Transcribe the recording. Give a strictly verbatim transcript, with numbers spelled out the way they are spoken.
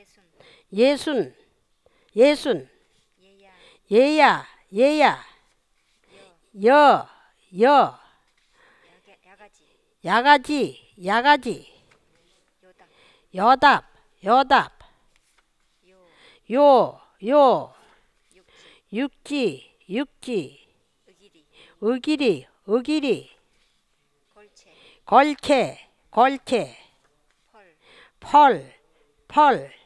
예순 예순 예야, 예야 예야 여, 여 여 야가, 야가지, 야가지 야가지 요답, 여답 여답 요, 요 요 육지, 육지 육지 의기리, 의기리 의기리 골채, 걸채 걸채 펄, 펄 펄